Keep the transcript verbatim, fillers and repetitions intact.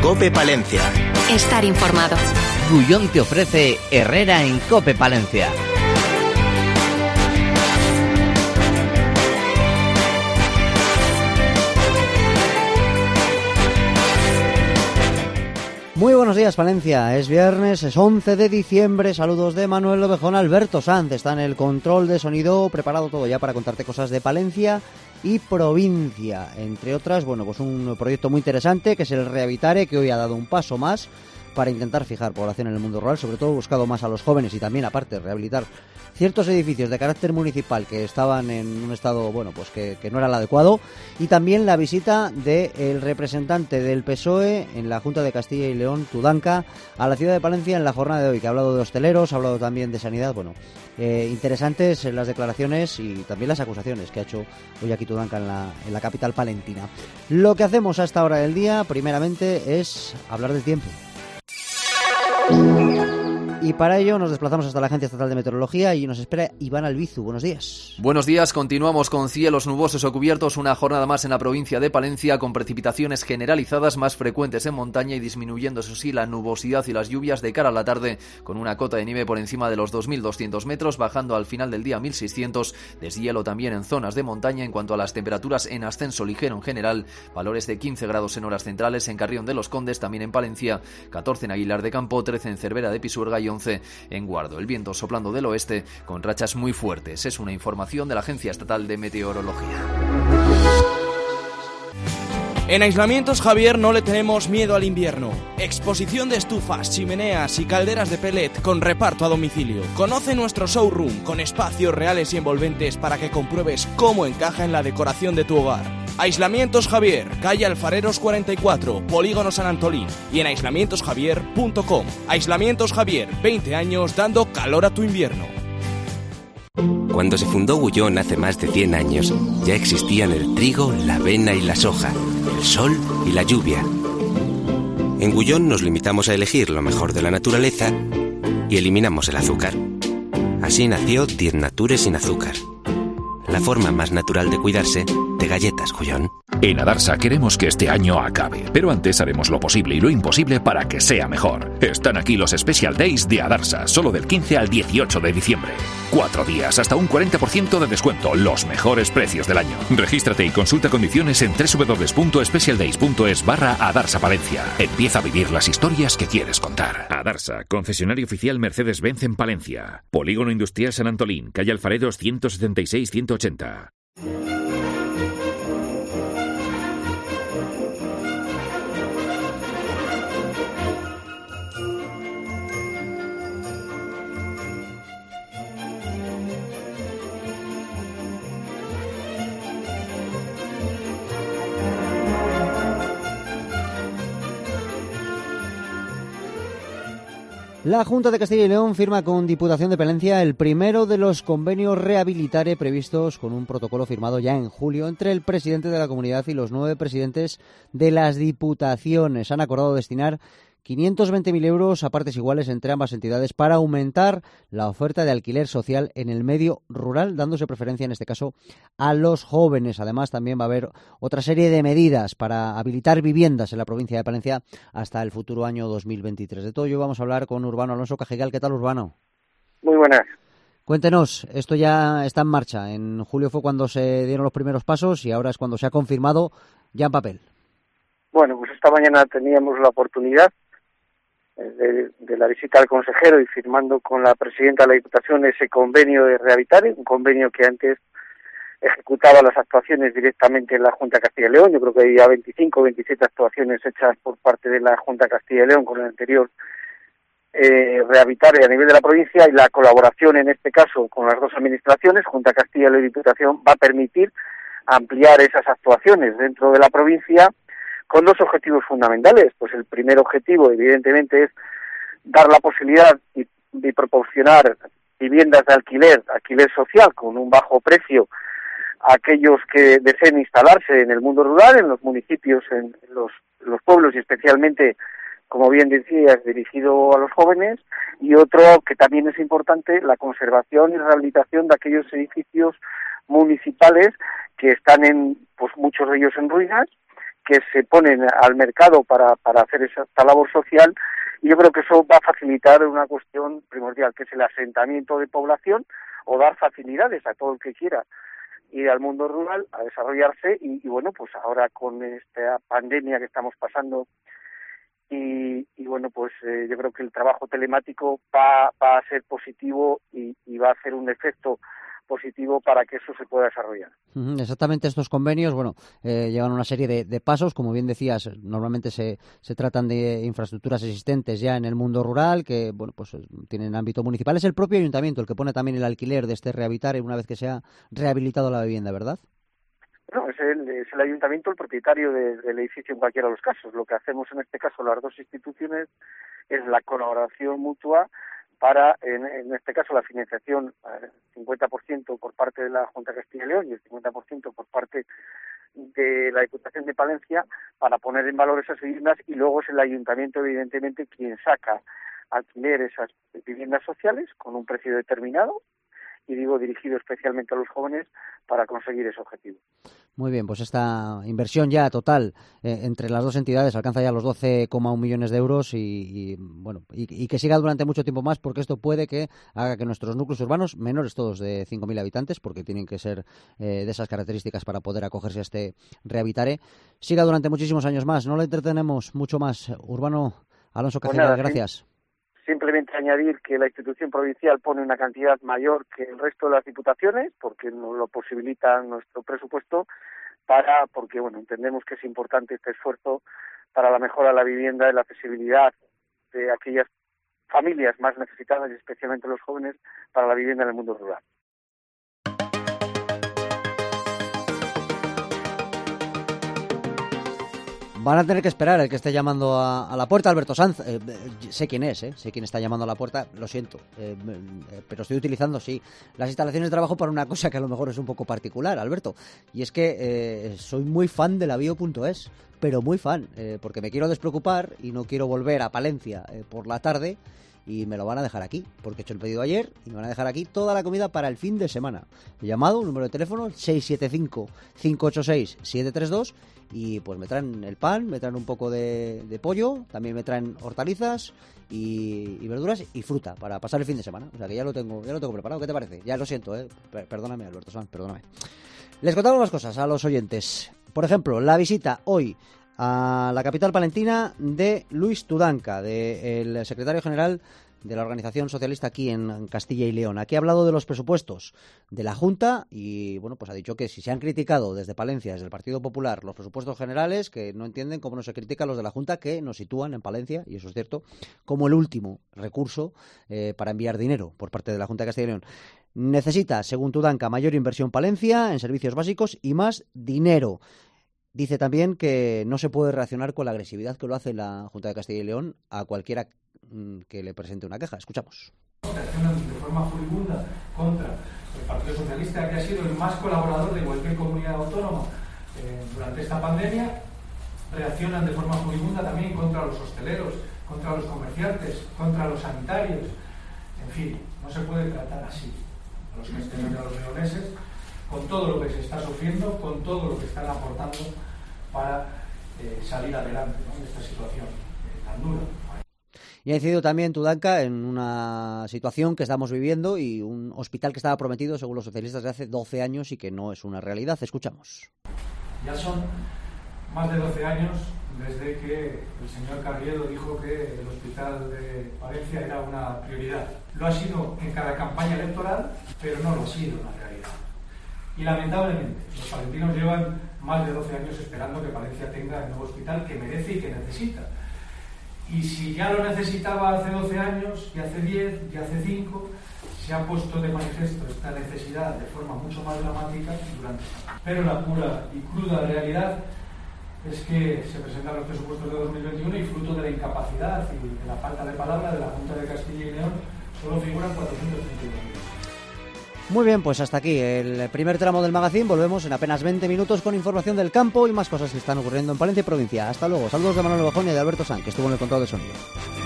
COPE Palencia. Estar informado. Gullón te ofrece Herrera en COPE Palencia. Muy buenos días, Palencia. Es viernes, es once de diciembre. Saludos de Manuel Lobejón. Alberto Sanz está en el control de sonido, preparado todo ya para contarte cosas de Palencia y provincia. Entre otras, bueno, pues un proyecto muy interesante que es el Rehabilitare, que hoy ha dado un paso más para intentar fijar población en el mundo rural, sobre todo buscado más a los jóvenes y también, aparte, rehabilitar ciertos edificios de carácter municipal que estaban en un estado, bueno, pues que, que no era el adecuado, y también la visita del representante del P S O E en la Junta de Castilla y León, Tudanca, a la ciudad de Palencia en la jornada de hoy, que ha hablado de hosteleros, ha hablado también de sanidad. Bueno, eh, interesantes las declaraciones y también las acusaciones que ha hecho hoy aquí Tudanca en la, en la capital palentina. Lo que hacemos a esta hora del día, primeramente, es hablar del tiempo. Y para ello nos desplazamos hasta la Agencia Estatal de Meteorología y nos espera Iván Albizu. Buenos días. Buenos días, continuamos con cielos nubosos o cubiertos, una jornada más en la provincia de Palencia, con precipitaciones generalizadas más frecuentes en montaña y disminuyendo, eso sí, la nubosidad y las lluvias de cara a la tarde, con una cota de nieve por encima de los dos mil doscientos metros, bajando al final del día a mil seiscientos, deshielo también en zonas de montaña. En cuanto a las temperaturas, en ascenso ligero en general, valores de quince grados en horas centrales, en Carrión de los Condes, también en Palencia, catorce en Aguilar de Campo, trece en Cervera de Pisuerga y once en Guardo. El viento soplando del oeste con rachas muy fuertes. Es una información de la Agencia Estatal de Meteorología. En Aislamientos Javier no le tenemos miedo al invierno. Exposición de estufas, chimeneas y calderas de pellet con reparto a domicilio. Conoce nuestro showroom con espacios reales y envolventes para que compruebes cómo encaja en la decoración de tu hogar. Aislamientos Javier, calle Alfareros cuarenta y cuatro, Polígono San Antolín, y en aislamientos javier punto com. Aislamientos Javier, veinte años dando calor a tu invierno. Cuando se fundó Gullón hace más de cien años, ya existían el trigo, la avena y la soja, el sol y la lluvia. En Gullón nos limitamos a elegir lo mejor de la naturaleza y eliminamos el azúcar. Así nació Diez Nature sin azúcar. La forma más natural de cuidarse de galletas Gullón. En Adarsa queremos que este año acabe, pero antes haremos lo posible y lo imposible para que sea mejor. Están aquí los Special Days de Adarsa, solo del quince al dieciocho de diciembre. Cuatro días, hasta un cuarenta por ciento de descuento, los mejores precios del año. Regístrate y consulta condiciones en doble u doble u doble u punto special days punto es barra Adarsa Palencia. Empieza a vivir las historias que quieres contar. Adarsa, concesionario oficial Mercedes-Benz en Palencia. Polígono Industrial San Antolín, calle Alfareros ciento setenta y seis ciento ochenta. La Junta de Castilla y León firma con Diputación de Palencia el primero de los convenios Rehabilitare previstos con un protocolo firmado ya en julio entre el presidente de la comunidad y los nueve presidentes de las diputaciones. Han acordado destinar quinientos veinte mil euros a partes iguales entre ambas entidades para aumentar la oferta de alquiler social en el medio rural, dándose preferencia en este caso a los jóvenes. Además, también va a haber otra serie de medidas para habilitar viviendas en la provincia de Palencia hasta el futuro año dos mil veintitrés. De todo ello vamos a hablar con Urbano Alonso Cajigal. ¿Qué tal, Urbano? Muy buenas. Cuéntenos, esto ya está en marcha. En julio fue cuando se dieron los primeros pasos y ahora es cuando se ha confirmado ya en papel. Bueno, pues esta mañana teníamos la oportunidad De, de la visita al consejero y firmando con la presidenta de la Diputación ese convenio de Rehabilitare, un convenio que antes ejecutaba las actuaciones directamente en la Junta de Castilla y León. Yo creo que había veinticinco o veintisiete actuaciones hechas por parte de la Junta de Castilla y León con el anterior eh, Rehabilitare a nivel de la provincia, y la colaboración en este caso con las dos administraciones, Junta de Castilla y León y Diputación, va a permitir ampliar esas actuaciones dentro de la provincia con dos objetivos fundamentales. Pues el primer objetivo, evidentemente, es dar la posibilidad de, de proporcionar viviendas de alquiler, alquiler social, con un bajo precio a aquellos que deseen instalarse en el mundo rural, en los municipios, en los, los pueblos y especialmente, como bien decías, dirigido a los jóvenes. Y otro que también es importante, la conservación y rehabilitación de aquellos edificios municipales que están en, pues muchos de ellos en ruinas, que se ponen al mercado para, para hacer esa, esta labor social, y yo creo que eso va a facilitar una cuestión primordial, que es el asentamiento de población, o dar facilidades a todo el que quiera ir al mundo rural a desarrollarse, y, y bueno, pues ahora con esta pandemia que estamos pasando, y, y bueno, pues eh, yo creo que el trabajo telemático va, va a ser positivo y, y va a hacer un efecto positivo para que eso se pueda desarrollar. Uh-huh. Exactamente, estos convenios, bueno, eh, llevan una serie de, de pasos, como bien decías, normalmente se, se tratan de infraestructuras existentes ya en el mundo rural, que, bueno, pues tienen ámbito municipal. Es el propio ayuntamiento el que pone también el alquiler de este Rehabilitare una vez que se ha rehabilitado la vivienda, ¿verdad? No, es el, es el ayuntamiento el propietario de, del edificio en cualquiera de los casos. Lo que hacemos en este caso las dos instituciones es la colaboración mutua para, en, en este caso, la financiación, eh, cincuenta por ciento por parte de la Junta de Castilla y León y el cincuenta por ciento por parte de la Diputación de Palencia, para poner en valor esas viviendas, y luego es el ayuntamiento, evidentemente, quien saca alquiler esas viviendas sociales con un precio determinado, y digo dirigido especialmente a los jóvenes, para conseguir ese objetivo. Muy bien, pues esta inversión ya total eh, entre las dos entidades alcanza ya los doce coma uno millones de euros, y, y bueno y, y que siga durante mucho tiempo más, porque esto puede que haga que nuestros núcleos urbanos, menores todos de cinco mil habitantes, porque tienen que ser eh, de esas características para poder acogerse a este Rehabilitare, siga durante muchísimos años más. No le entretenemos mucho más. Urbano Alonso Caceres, pues gracias. Sí. Simplemente añadir que la institución provincial pone una cantidad mayor que el resto de las diputaciones, porque nos lo posibilita nuestro presupuesto, para porque bueno entendemos que es importante este esfuerzo para la mejora de la vivienda y la accesibilidad de aquellas familias más necesitadas, y especialmente los jóvenes, para la vivienda en el mundo rural. Van a tener que esperar el que esté llamando a, a la puerta, Alberto Sanz. Eh, eh, sé quién es, eh, sé quién está llamando a la puerta, lo siento. Eh, eh, pero estoy utilizando, sí, las instalaciones de trabajo para una cosa que a lo mejor es un poco particular, Alberto. Y es que eh, soy muy fan de la bio punto es, pero muy fan, eh, porque me quiero despreocupar y no quiero volver a Palencia eh, por la tarde. Y me lo van a dejar aquí, porque he hecho el pedido ayer y me van a dejar aquí toda la comida para el fin de semana. He llamado, un número de teléfono seis siete cinco, cinco ocho seis, siete tres dos, y pues me traen el pan, me traen un poco de, de pollo, también me traen hortalizas y, y verduras y fruta para pasar el fin de semana. O sea que ya lo tengo, ya lo tengo preparado. ¿Qué te parece? Ya lo siento, eh. Perdóname, Alberto Sanz, perdóname. Les contamos más cosas a los oyentes. Por ejemplo, la visita hoy a la capital palentina de Luis Tudanca, del secretario general de la Organización Socialista aquí en Castilla y León. Aquí ha hablado de los presupuestos de la Junta y, bueno, pues ha dicho que si se han criticado desde Palencia, desde el Partido Popular, los presupuestos generales, que no entienden cómo no se critican los de la Junta, que nos sitúan en Palencia, y eso es cierto, como el último recurso eh, para enviar dinero por parte de la Junta de Castilla y León. Necesita, según Tudanca, mayor inversión Palencia en servicios básicos y más dinero. Dice también que no se puede reaccionar con la agresividad que lo hace la Junta de Castilla y León a cualquiera que le presente una queja. Escuchamos. Reaccionan de forma furibunda contra el Partido Socialista, que ha sido el más colaborador de cualquier comunidad autónoma eh, durante esta pandemia. Reaccionan de forma furibunda también contra los hosteleros, contra los comerciantes, contra los sanitarios. En fin, no se puede tratar así a los castellanos y a los leoneses, con todo lo que se está sufriendo, con todo lo que están aportando para eh, salir adelante, ¿no?, de esta situación eh, tan dura. Y ha incidido también Tudanca en una situación que estamos viviendo y un hospital que estaba prometido, según los socialistas, de hace doce años y que no es una realidad. Escuchamos. Ya son más de doce años desde que el señor Carriedo dijo que el hospital de Palencia era una prioridad. Lo ha sido en cada campaña electoral, pero no lo ha sido en la realidad. Y lamentablemente, los palentinos llevan más de doce años esperando que Palencia tenga el nuevo hospital que merece y que necesita. Y si ya lo necesitaba hace doce años, y hace diez, y hace cinco, se ha puesto de manifiesto esta necesidad de forma mucho más dramática durante esta pandemia. Pero la pura y cruda realidad es que se presentan los presupuestos de dos mil veintiuno y, fruto de la incapacidad y de la falta de palabra de la Junta de Castilla y León, solo figuran cuatrocientos treinta y uno millones. Muy bien, pues hasta aquí el primer tramo del magazín. Volvemos en apenas veinte minutos con información del campo y más cosas que están ocurriendo en Palencia y provincia. Hasta luego. Saludos de Manuel Bajón y de Alberto Sanz, que estuvo en el control de sonido.